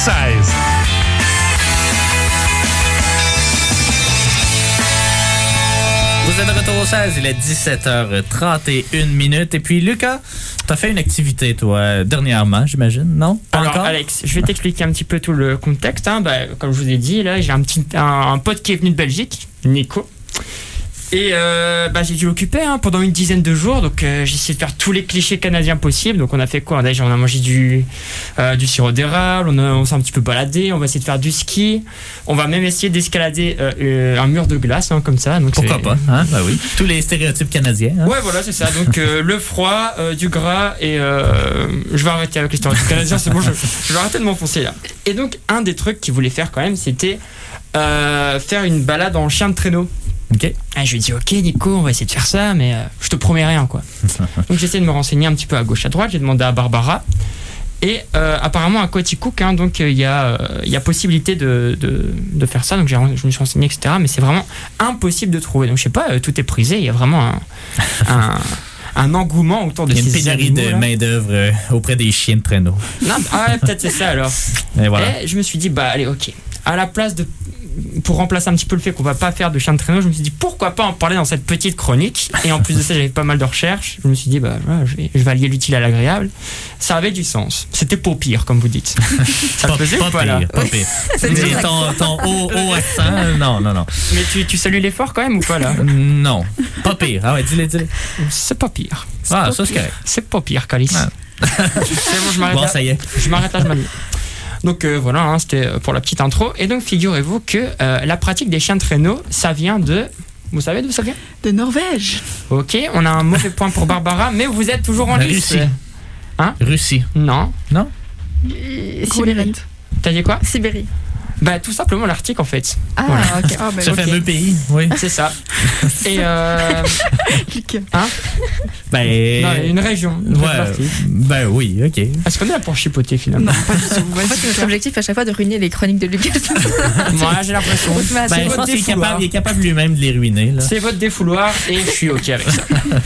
16. Vous êtes de retour au 16, il est 17h31. Et puis, Lucas, t'as fait une activité, toi, dernièrement, j'imagine, non? Pas Alors, encore? Alex, je vais t'expliquer un petit peu tout le contexte. Comme je vous ai dit, là, j'ai un pote qui est venu de Belgique, Nico. Et j'ai dû l'occuper pendant une dizaine de jours. Donc, j'ai essayé de faire tous les clichés canadiens possibles. Donc, on a fait quoi? Déjà, on a mangé du sirop d'érable, on s'est un petit peu baladé, on va essayer de faire du ski. On va même essayer d'escalader un mur de glace, comme ça. Donc, pourquoi pas, hein? Ben oui. Tous les stéréotypes canadiens. Hein? Ouais, voilà, c'est ça. Donc, le froid, du gras et je vais arrêter avec les stéréotypes canadiens. C'est bon, je vais arrêter de m'enfoncer là. Et donc, un des trucs qu'il voulait faire quand même, c'était faire une balade en chien de traîneau. Ok. Je lui ai dit, ok Nico, on va essayer de faire ça, mais je te promets rien, quoi. Donc j'ai essayé de me renseigner un petit peu à gauche à droite. J'ai demandé à Barbara. Et apparemment à Quaticook, donc il y a possibilité de faire ça. Donc je me suis renseigné, etc. Mais c'est vraiment impossible de trouver. Donc je sais pas, tout est prisé. Il y a vraiment un engouement autour de ces animaux. Il y a une pénurie de main-d'œuvre auprès des chiens de traîneau. Non, peut-être c'est ça alors. Et voilà. Et je me suis dit, allez, ok. À la place pour remplacer un petit peu le fait qu'on va pas faire de chien de traîneau, je me suis dit pourquoi pas en parler dans cette petite chronique. Et en plus de ça, j'avais pas mal de recherches. Je me suis dit je vais allier l'utile à l'agréable. Ça avait du sens. C'était pas pire, comme vous dites. Ça te faisait pas ou pas là? Pas pire. Ton haut accent, non. Mais tu salues l'effort quand même ou pas là? Non, pas pire. Ah ouais, dis-le. C'est pas pire. Ça c'est correct. C'est pas pire, Calice. Ah. C'est bon, je m'arrête là. Ça y est. Je m'arrête là, je m'arrête. Donc voilà, c'était pour la petite intro. Et donc figurez-vous que la pratique des chiens de traîneau, ça vient de... Vous savez d'où ça vient? De Norvège. Ok, on a un mauvais point pour Barbara, mais vous êtes toujours en lice. Russie. Hein? Russie. Non. Sibérie. T'as dit quoi? Sibérie. Tout simplement l'Arctique en fait. Ah, voilà. ok. Ce fameux pays, oui. C'est ça. Et Hein? Non, une région. Oui, ok. Est-ce qu'on est là pour chipoter finalement? Non, pas du tout. En fait, notre objectif à chaque fois de ruiner les chroniques de Lucas. Moi, j'ai l'impression. Je pense qu'il est capable lui-même de les ruiner. Là. C'est votre défouloir et je suis ok avec ça.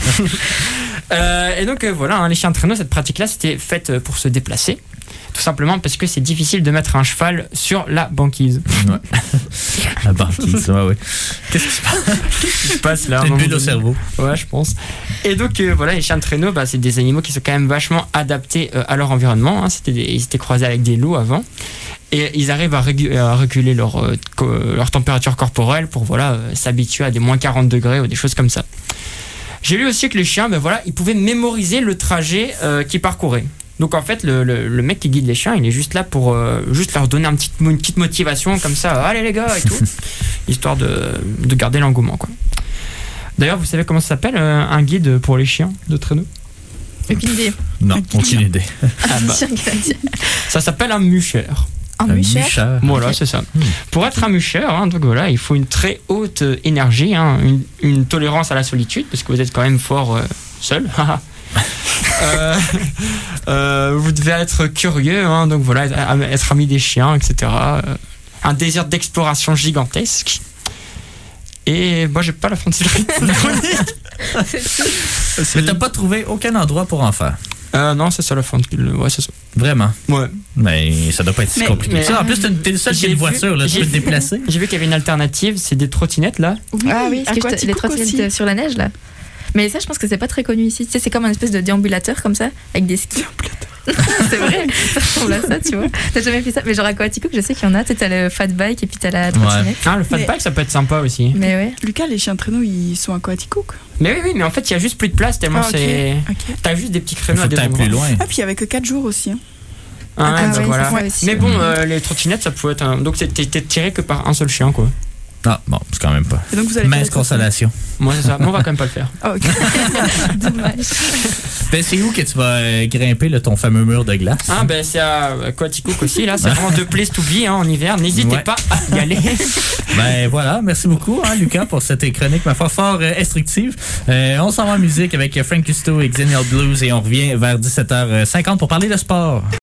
Et donc voilà, les chiens de traîneau, cette pratique-là, c'était faite pour se déplacer. Tout simplement parce que c'est difficile de mettre un cheval sur la banquise. Ouais. La banquise, ouais. Qu'est-ce qui se passe là? C'est une bulle au cerveau. Ouais, je pense. Et donc voilà, les chiens de traîneau, c'est des animaux qui sont quand même vachement adaptés à leur environnement. Ils étaient croisés avec des loups avant. Et ils arrivent à réguler leur température corporelle pour s'habituer à des moins 40 degrés ou des choses comme ça. J'ai lu aussi que les chiens, ils pouvaient mémoriser le trajet qu'ils parcouraient. Donc en fait, le mec qui guide les chiens, il est juste là pour juste leur donner une petite motivation comme ça, allez les gars et tout, histoire de garder l'engouement, quoi. D'ailleurs, vous savez comment ça s'appelle un guide pour les chiens de traîneau? Aucune idée. Non, aucune idée. Ça s'appelle un mucheur. Un mucheur. Voilà, c'est ça. Pour être un mucheur, donc voilà, il faut une très haute énergie, une tolérance à la solitude, parce que vous êtes quand même fort seul. Vous devez être curieux, donc voilà, être ami des chiens, etc. Un désir d'exploration gigantesque. Et moi, j'ai pas la fin de cette chronique. Mais t'as pas trouvé aucun endroit pour en faire? Non, c'est ça la fin de... Ouais, c'est ça. Vraiment? Ouais. Mais ça doit pas être si compliqué que ça. En plus, t'es le seul qui a une voiture, là, tu peux te déplacer. J'ai vu qu'il y avait une alternative, c'est des trottinettes, là. Oui, les trottinettes sur la neige, là. Mais ça, je pense que c'est pas très connu ici. Tu sais, c'est comme un espèce de déambulateur comme ça, avec des skis. C'est vrai, ça ressemble à ça, tu vois. T'as jamais fait ça? Mais genre à Quaticook, je sais qu'il y en a. Tu sais, t'as le fat bike et puis t'as la trottinette. Ah, le fat bike, ça peut être sympa aussi. Mais ouais. Lucas, les chiens de traîneau, ils sont à Quaticook. Mais oui, mais en fait, il y a juste plus de place tellement c'est. Okay. T'as juste des petits créneaux à des endroits. Plus loin. Ah, puis il y avait que 4 jours aussi. Voilà. Aussi, mais bon, les trottinettes, ça pouvait être. Donc, t'es tiré que par un seul chien, quoi. Ah, bon, c'est quand même pas. Et donc vous allez mince consolation. Moi, c'est ça. Moi, on va quand même pas le faire. Oh, ok. Dommage. C'est où que tu vas grimper ton fameux mur de glace? C'est à Quaticook aussi, là. C'est vraiment deux places to be en hiver. N'hésitez pas à y aller. Voilà. Merci beaucoup, Lucas, pour cette chronique, ma foi, fort instructive. On s'en va en musique avec Frank Custo et Xennial Blues et on revient vers 17h50 pour parler de sport.